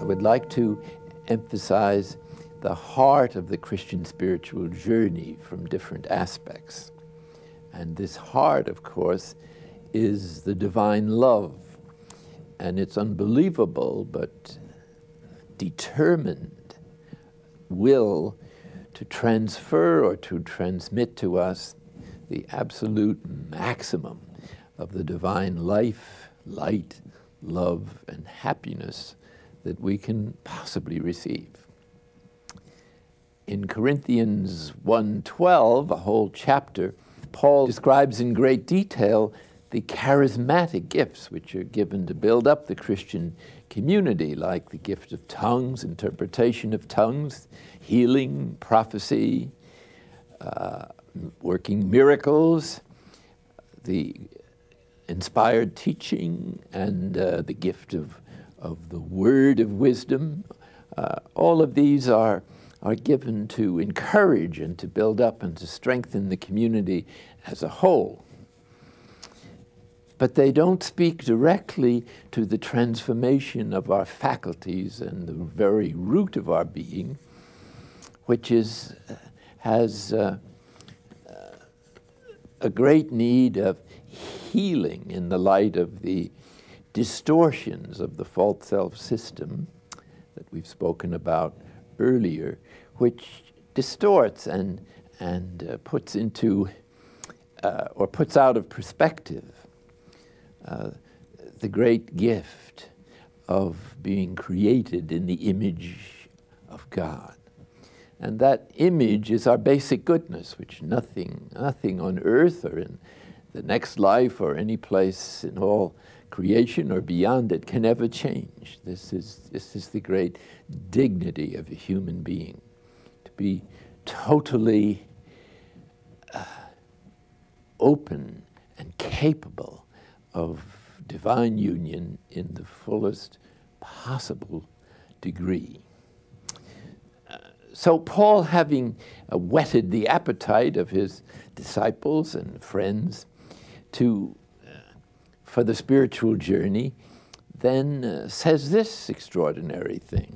would like to emphasize the heart of the Christian spiritual journey from different aspects. And this heart, of course, is the divine love. And it's unbelievable, but determined will to transfer or to transmit to us the absolute maximum of the divine life, light, love, and happiness that we can possibly receive. In Corinthians 1:12, a whole chapter, Paul describes in great detail the charismatic gifts which are given to build up the Christian community, like the gift of tongues, interpretation of tongues, healing, prophecy, working miracles, the inspired teaching, and the gift of the word of wisdom. All of these are given to encourage and to build up and to strengthen the community as a whole. But they don't speak directly to the transformation of our faculties and the very root of our being, which has a great need of healing in the light of the distortions of the false self system that we've spoken about earlier, which distorts and puts into or puts out of perspective the great gift of being created in the image of God. And that image is our basic goodness, which nothing on earth or in the next life or any place in all creation or beyond it can ever change. This is the great dignity of a human being, to be totally open and capable of divine union in the fullest possible degree. So Paul, having whetted the appetite of his disciples and friends for the spiritual journey, then says this extraordinary thing.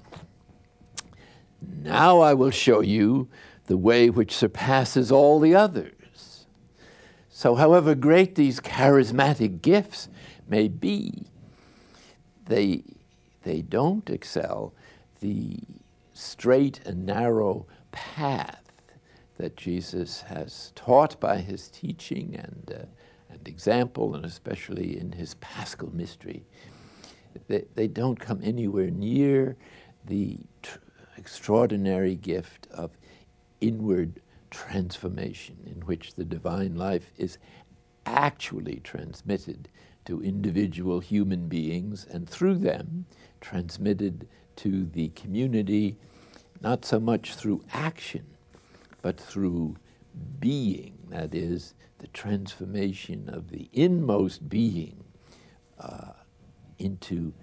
Now I will show you the way which surpasses all the others. So however great these charismatic gifts may be, they don't excel the straight and narrow path that Jesus has taught by his teaching and example, and especially in his Paschal mystery. They don't come anywhere near the extraordinary gift of inward transformation in which the divine life is actually transmitted to individual human beings and through them transmitted to the community, not so much through action, but through being, that is, the transformation of the inmost being into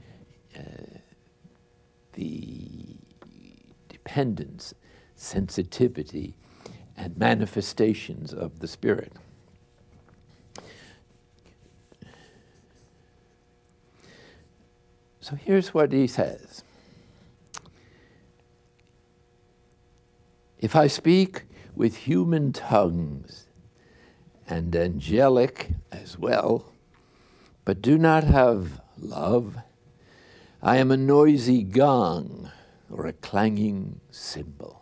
the dependence, sensitivity, and manifestations of the Spirit. So here's what he says. If I speak with human tongues and angelic as well, but do not have love, I am a noisy gong or a clanging cymbal.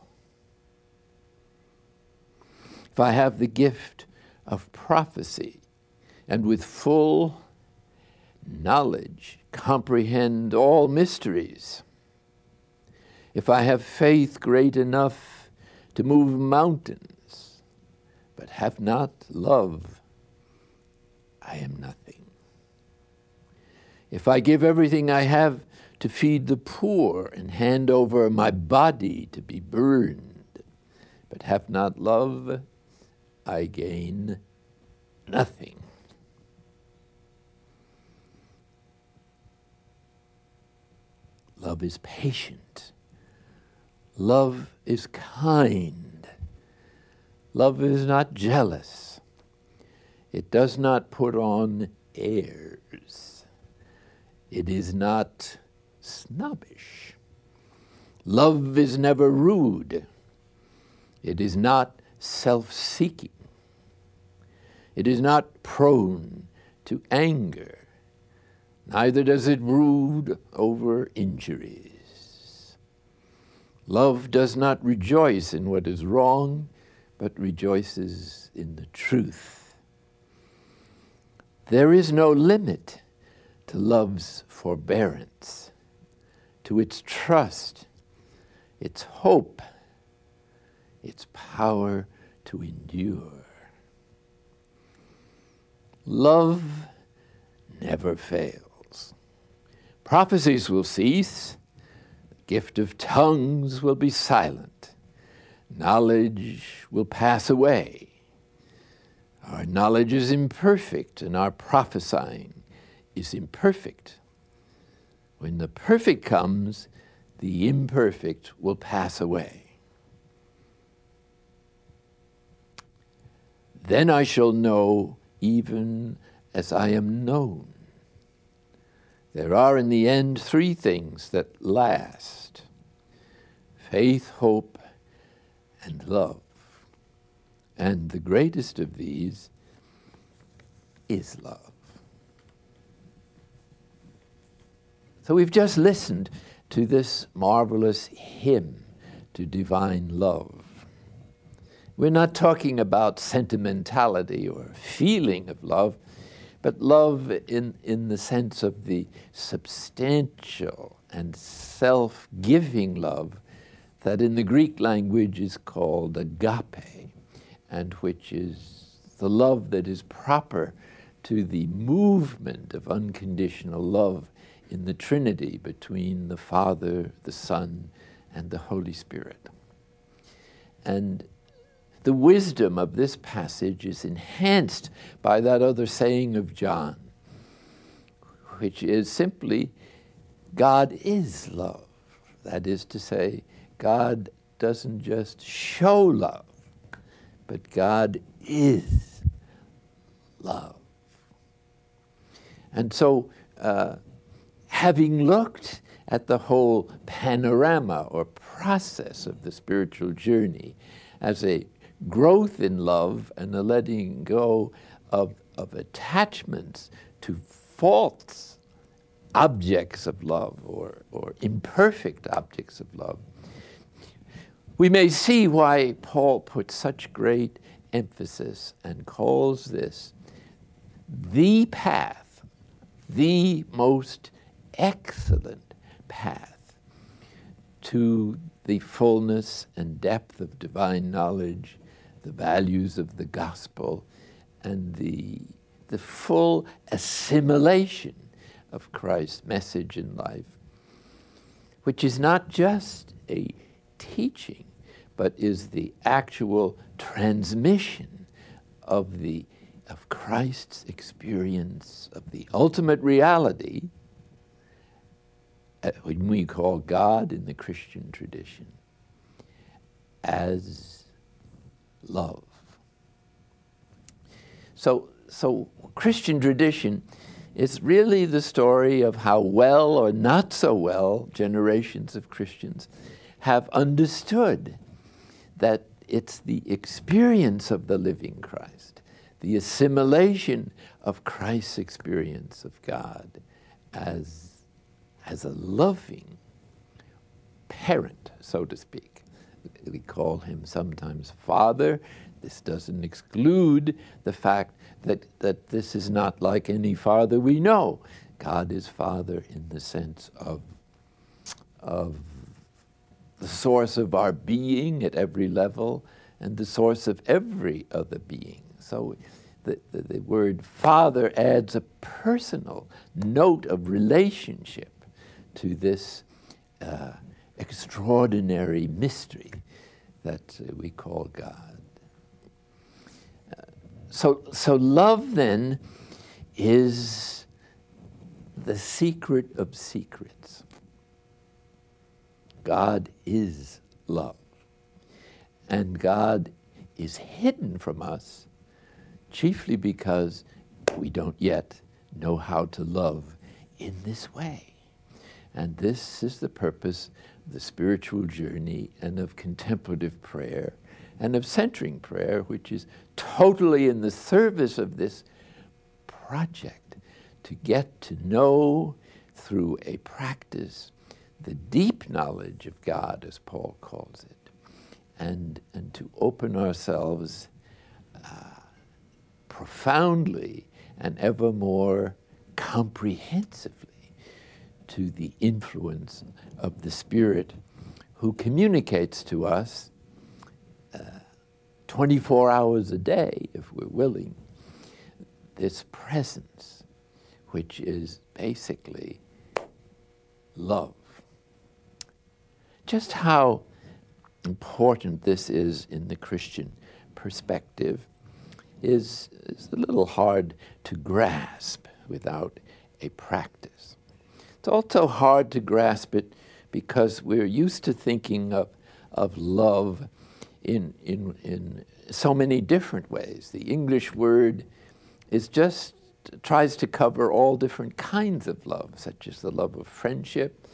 If I have the gift of prophecy and with full knowledge comprehend all mysteries, if I have faith great enough to move mountains, but have not love, I am nothing. If I give everything I have to feed the poor and hand over my body to be burned, but have not love, I gain nothing. Love is patient. Love is kind. Love is not jealous. It does not put on airs. It is not snobbish. Love is never rude. It is not self-seeking. It is not prone to anger. Neither does it brood over injuries. Love does not rejoice in what is wrong, but rejoices in the truth. There is no limit to love's forbearance, to its trust, its hope, its power to endure. Love never fails. Prophecies will cease. The gift of tongues will be silent. Knowledge will pass away. Our knowledge is imperfect, and our prophesying is imperfect. When the perfect comes, the imperfect will pass away. Then I shall know even as I am known. There are in the end three things that last: faith, hope, and love. And the greatest of these is love. So we've just listened to this marvelous hymn to divine love. We're not talking about sentimentality or feeling of love, but love in the sense of the substantial and self-giving love that in the Greek language is called agape, and which is the love that is proper to the movement of unconditional love in the Trinity between the Father, the Son, and the Holy Spirit. And the wisdom of this passage is enhanced by that other saying of John, which is simply, God is love. That is to say, God doesn't just show love, but God is love. And so, having looked at the whole panorama or process of the spiritual journey as a growth in love and a letting go of attachments to false objects of love or imperfect objects of love, we may see why Paul puts such great emphasis and calls this the path, the most excellent path to the fullness and depth of divine knowledge, the values of the gospel, and the full assimilation of Christ's message in life, which is not just a teaching, but is the actual transmission of Christ's experience of the ultimate reality, when we call God in the Christian tradition, as love. So Christian tradition is really the story of how well or not so well generations of Christians have understood that it's the experience of the living Christ, the assimilation of Christ's experience of God as a loving parent, so to speak. We call him sometimes Father. This doesn't exclude the fact that this is not like any father we know. God is Father in the sense of the source of our being at every level and the source of every other being. So the word Father adds a personal note of relationship to this extraordinary mystery that we call God. So love then is the secret of secrets. God is love. And God is hidden from us chiefly because we don't yet know how to love in this way. And this is the purpose the spiritual journey and of contemplative prayer and of centering prayer, which is totally in the service of this project to get to know through a practice the deep knowledge of God, as Paul calls it, and to open ourselves profoundly and ever more comprehensively to the influence of the Spirit, who communicates to us 24 hours a day, if we're willing, this presence, which is basically love. Just how important this is in the Christian perspective is a little hard to grasp without a practice. It's also hard to grasp it because we're used to thinking of love in so many different ways. The English word tries to cover all different kinds of love, such as the love of friendship,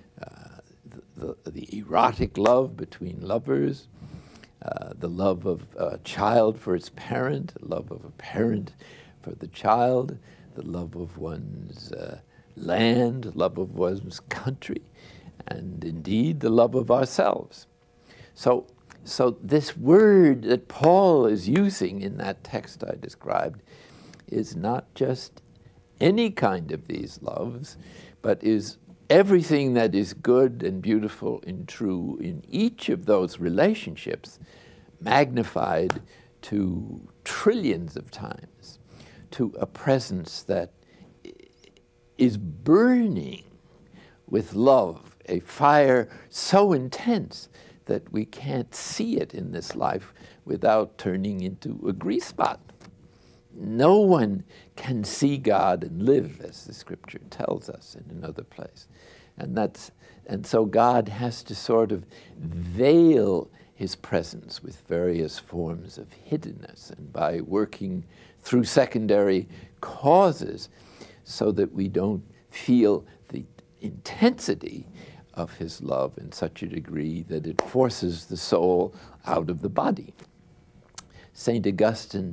the erotic love between lovers, the love of a child for its parent, the love of a parent for the child, the love of one's land, love of one's country, and indeed the love of ourselves. So this word that Paul is using in that text I described is not just any kind of these loves, but is everything that is good and beautiful and true in each of those relationships, magnified to trillions of times, to a presence that is burning with love, a fire so intense that we can't see it in this life without turning into a grease spot. No one can see God and live, as the scripture tells us in another place. And so God has to sort of veil his presence with various forms of hiddenness, and by working through secondary causes so that we don't feel the intensity of his love in such a degree that it forces the soul out of the body. St. Augustine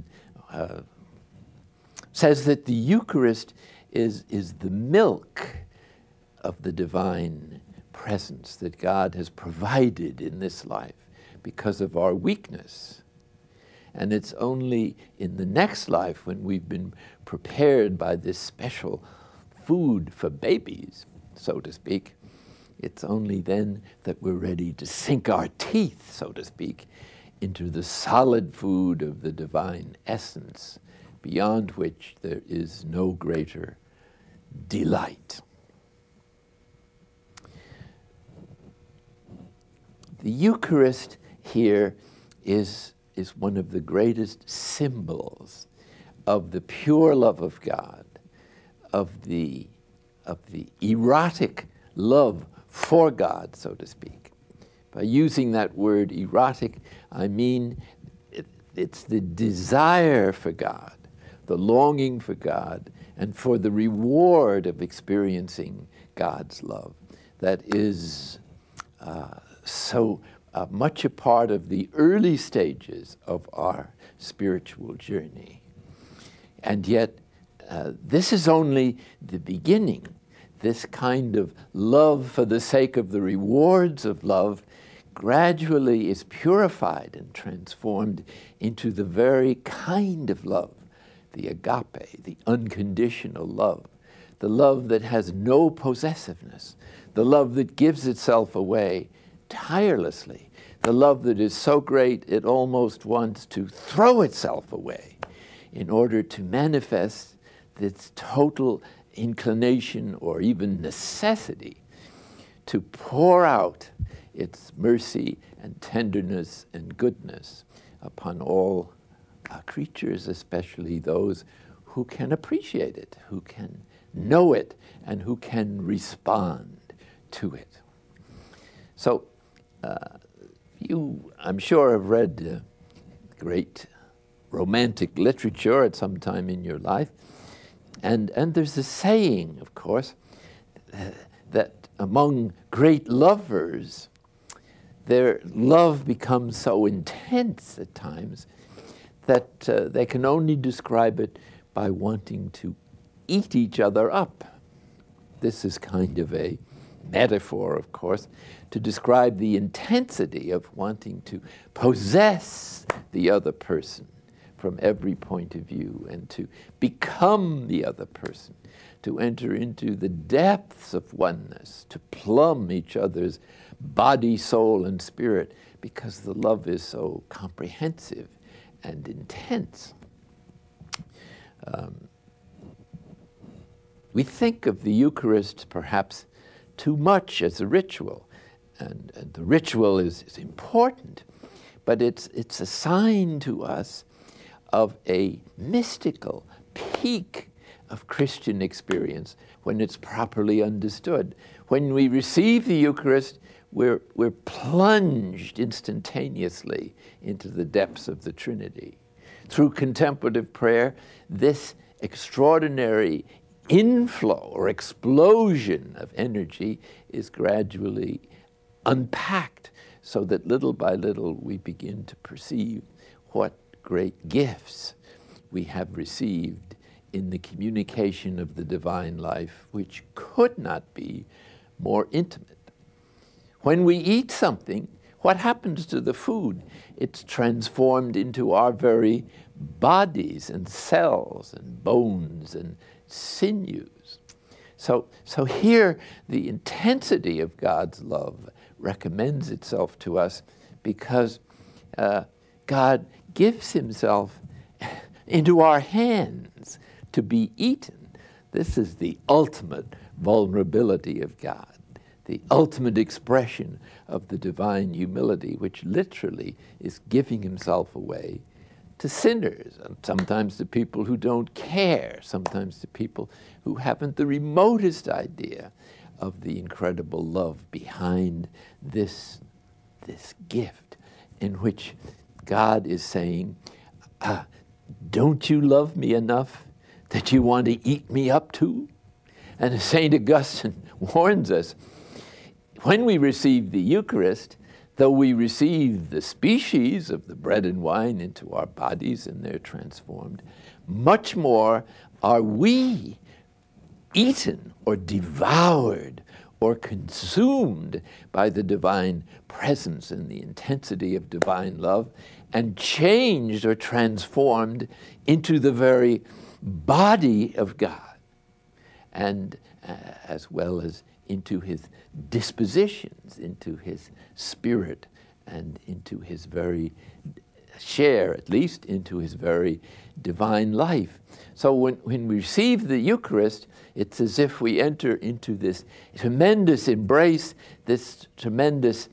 says that the Eucharist is the milk of the divine presence that God has provided in this life because of our weakness. And it's only in the next life, when we've been prepared by this special food for babies, so to speak, it's only then that we're ready to sink our teeth, so to speak, into the solid food of the divine essence, beyond which there is no greater delight. The Eucharist here is one of the greatest symbols of the pure love of God, of the erotic love for God, so to speak. By using that word erotic, I mean it's the desire for God, the longing for God, and for the reward of experiencing God's love that is so much a part of the early stages of our spiritual journey. And yet, this is only the beginning. This kind of love for the sake of the rewards of love gradually is purified and transformed into the very kind of love, the agape, the unconditional love, the love that has no possessiveness, the love that gives itself away tirelessly, the love that is so great it almost wants to throw itself away in order to manifest its total inclination or even necessity to pour out its mercy and tenderness and goodness upon all creatures, especially those who can appreciate it, who can know it, and who can respond to it. So you, I'm sure, have read great romantic literature at some time in your life. And there's a saying, of course, that among great lovers, their love becomes so intense at times that they can only describe it by wanting to eat each other up. This is kind of a metaphor, of course, to describe the intensity of wanting to possess the other person from every point of view and to become the other person, to enter into the depths of oneness, to plumb each other's body, soul, and spirit, because the love is so comprehensive and intense. We think of the Eucharist perhaps too much as a ritual, and the ritual is important, but it's a sign to us of a mystical peak of Christian experience when it's properly understood. When we receive the Eucharist, we're plunged instantaneously into the depths of the Trinity. Through contemplative prayer, this extraordinary inflow or explosion of energy is gradually unpacked, so that little by little we begin to perceive what great gifts we have received in the communication of the divine life, which could not be more intimate. When we eat something, what happens to the food? It's transformed into our very bodies and cells and bones and sinews. So here the intensity of God's love recommends itself to us, because God gives himself into our hands to be eaten. This is the ultimate vulnerability of God, the ultimate expression of the divine humility, which literally is giving himself away to sinners, and sometimes to people who don't care, sometimes to people who haven't the remotest idea of the incredible love behind this gift, in which God is saying, don't you love me enough that you want to eat me up too? And as St. Augustine warns us, when we receive the Eucharist, though we receive the species of the bread and wine into our bodies and they're transformed, much more are we eaten or devoured or consumed by the divine presence and the intensity of divine love, and changed or transformed into the very body of God, and as well as into his dispositions, into his spirit, and into his very share, at least, into his very divine life. So when we receive the Eucharist, it's as if we enter into this tremendous embrace, this tremendous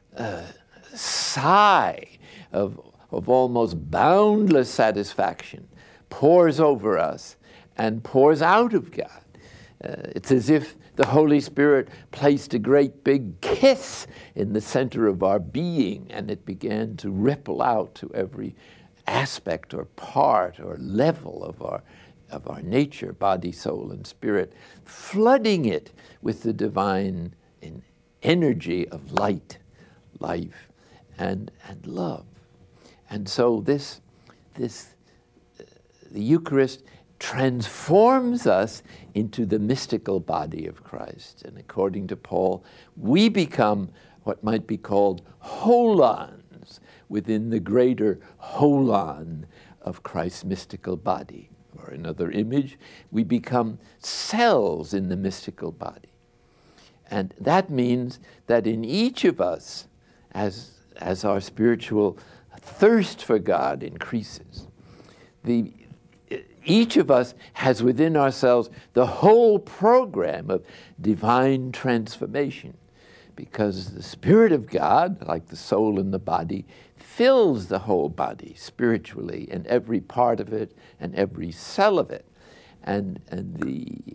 sigh of almost boundless satisfaction pours over us and pours out of God. It's as if the Holy Spirit placed a great big kiss in the center of our being, and it began to ripple out to every aspect or part or level of our nature, body, soul, and spirit, flooding it with the divine energy of light, life, and love. And so the Eucharist transforms us into the mystical body of Christ. And according to Paul, we become what might be called holons within the greater holon of Christ's mystical body. Or another image, we become cells in the mystical body. And that means that in each of us, as our spiritual thirst for God increases, each of us has within ourselves the whole program of divine transformation, because the Spirit of God, like the soul and the body, fills the whole body spiritually, and every part of it and every cell of it. And the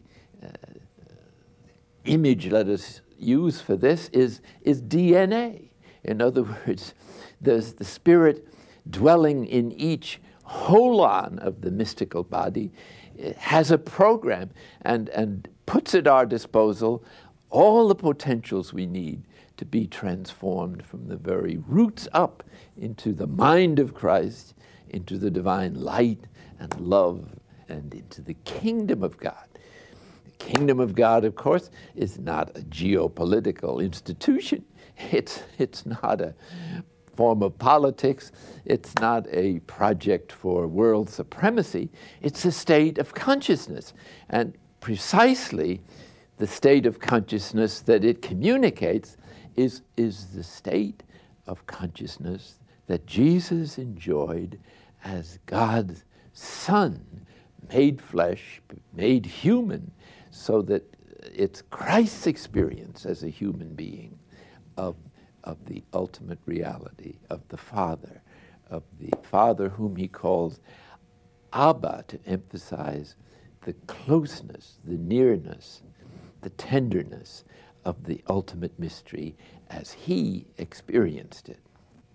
image let us use for this is DNA. In other words, there's the Spirit dwelling in each holon of the mystical body, has a program and puts at our disposal all the potentials we need to be transformed from the very roots up into the mind of Christ, into the divine light and love, and into the kingdom of God. The kingdom of God, of course, is not a geopolitical institution. It's not a form of politics. It's not a project for world supremacy. It's a state of consciousness. And precisely the state of consciousness that it communicates is the state of consciousness that Jesus enjoyed as God's Son, made flesh, made human, so that it's Christ's experience as a human being of the ultimate reality of the Father whom he calls Abba, to emphasize the closeness, the nearness, the tenderness of the ultimate mystery as he experienced it.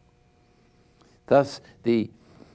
Thus, the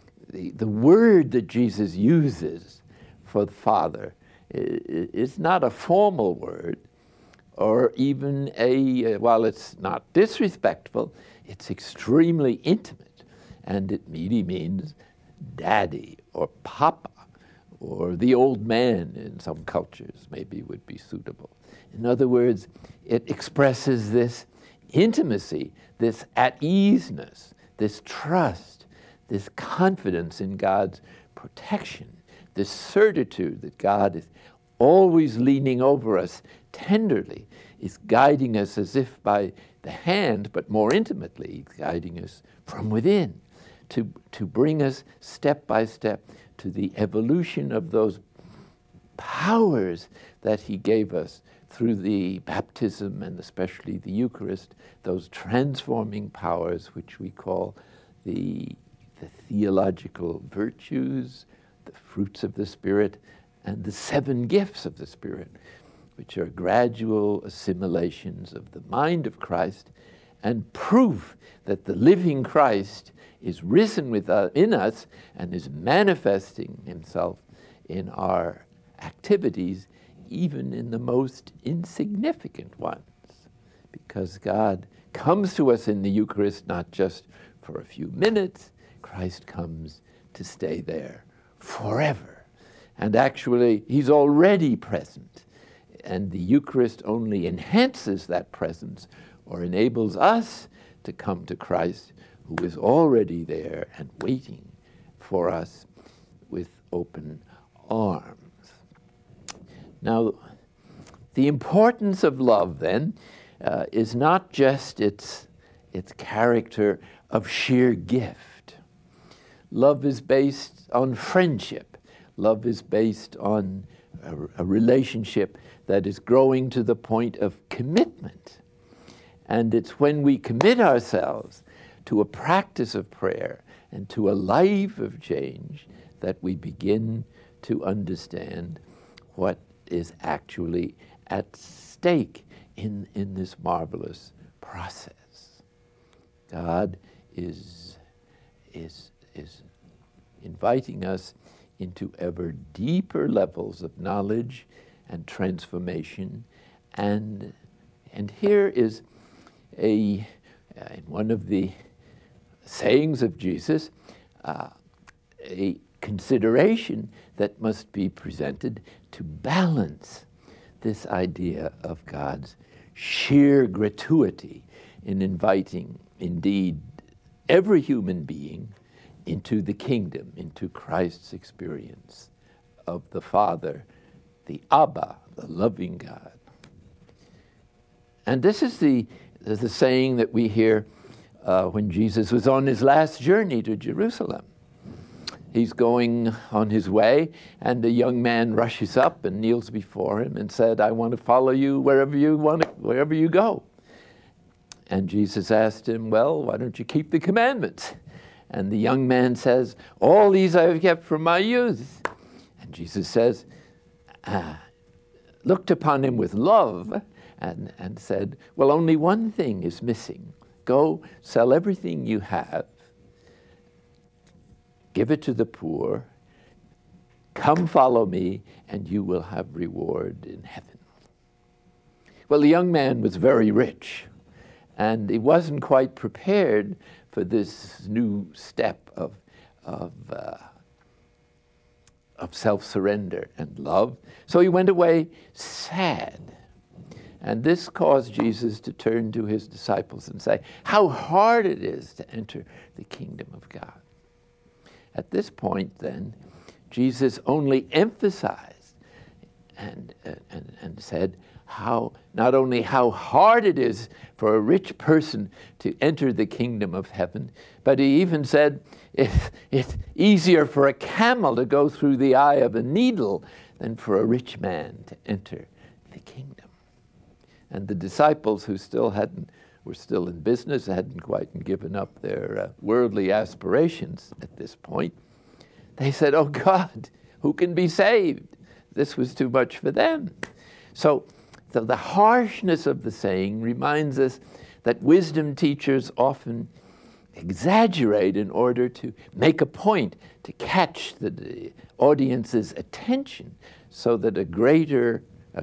word that Jesus uses for the Father is not a formal word, or even while it's not disrespectful, it's extremely intimate, and it really means daddy or papa, or the old man in some cultures maybe would be suitable. In other words, it expresses this intimacy, this at-easeness, this trust, this confidence in God's protection, this certitude that God is always leaning over us tenderly, is guiding us as if by the hand, but more intimately, guiding us from within to bring us step by step to the evolution of those powers that he gave us through the baptism and especially the Eucharist, those transforming powers which we call the theological virtues, the fruits of the Spirit, and the 7 gifts of the Spirit, which are gradual assimilations of the mind of Christ and proof that the living Christ is risen in us and is manifesting himself in our activities, even in the most insignificant ones, because God comes to us in the Eucharist not just for a few minutes. Christ comes to stay there forever. And actually, he's already present. And the Eucharist only enhances that presence or enables us to come to Christ, who is already there and waiting for us with open arms. Now, the importance of love, then, is not just its character of sheer gift. Love is based on friendship. Love is based on a relationship that is growing to the point of commitment. And it's when we commit ourselves to a practice of prayer and to a life of change that we begin to understand what is actually at stake in this marvelous process. God is inviting us into ever deeper levels of knowledge and transformation, and here is in one of the sayings of Jesus, a consideration that must be presented to balance this idea of God's sheer gratuity in inviting, indeed, every human being into the kingdom, into Christ's experience of the Father, the Abba, the loving God. And this is the saying that we hear when Jesus was on his last journey to Jerusalem. He's going on his way, and a young man rushes up and kneels before him and said, "I want to follow you wherever you go." And Jesus asked him, "Well, why don't you keep the commandments?" And the young man says, "All these I have kept from my youth." And Jesus says, looked upon him with love and said, "Well, only one thing is missing. Go, sell everything you have, give it to the poor, come follow me, and you will have reward in heaven." Well, the young man was very rich, and he wasn't quite prepared for this new step of self-surrender and love. So he went away sad. And this caused Jesus to turn to his disciples and say, how hard it is to enter the kingdom of God. At this point, then, Jesus only emphasized and said how not only how hard it is for a rich person to enter the kingdom of heaven, but he even said it's easier for a camel to go through the eye of a needle than for a rich man to enter the kingdom. And the disciples who were still in business, hadn't quite given up their worldly aspirations at this point, they said, oh God, who can be saved? This was too much for them. So the harshness of the saying reminds us that wisdom teachers often exaggerate in order to make a point, to catch the audience's attention so that a greater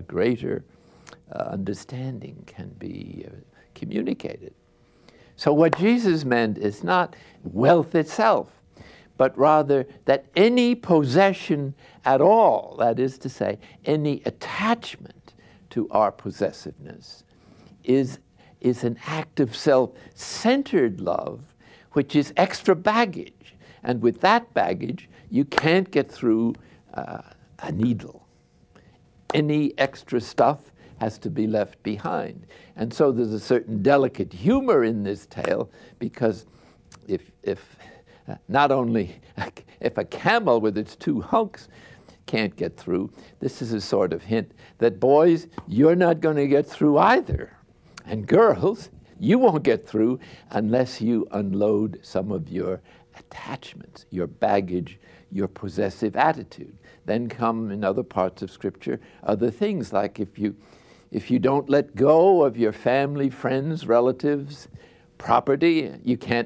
understanding can be communicated. So what Jesus meant is not wealth itself, but rather that any possession at all, that is to say, any attachment to our possessiveness, is an act of self-centered love, which is extra baggage. And with that baggage, you can't get through a needle. Any extra stuff has to be left behind. And so there's a certain delicate humor in this tale, because if not only if a camel with its two hunks can't get through, this is a sort of hint that boys, you're not going to get through either. And girls, you won't get through unless you unload some of your attachments, your baggage, your possessive attitude. Then come, in other parts of Scripture, other things like if you don't let go of your family, friends, relatives, property, you can't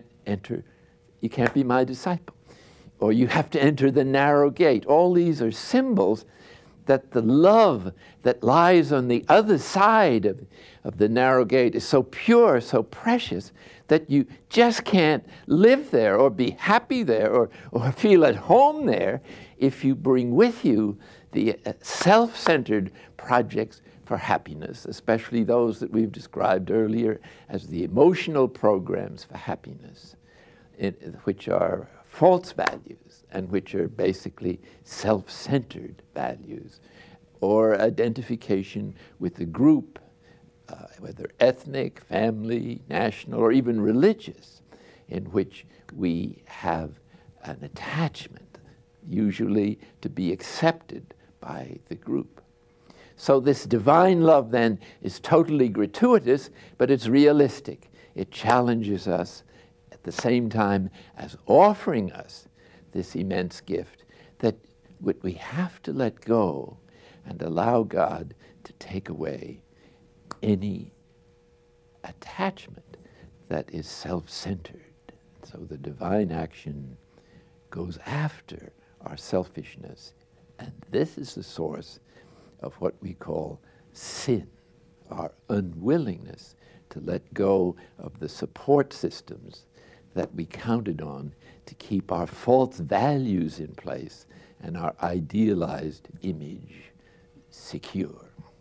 be my disciple. Or you have to enter the narrow gate. All these are symbols that the love that lies on the other side of the narrow gate is so pure, so precious, that you just can't live there or be happy there or feel at home there if you bring with you the self-centered projects for happiness, especially those that we've described earlier as the emotional programs for happiness, which are false values and which are basically self-centered values, or identification with the group, whether ethnic, family, national, or even religious, in which we have an attachment, usually to be accepted by the group. So this divine love then is totally gratuitous, but it's realistic. It challenges us at the same time as offering us this immense gift that we have to let go and allow God to take away any attachment that is self-centered. So the divine action goes after our selfishness, and this is the source of what we call sin, our unwillingness to let go of the support systems that we counted on to keep our false values in place and our idealized image secure.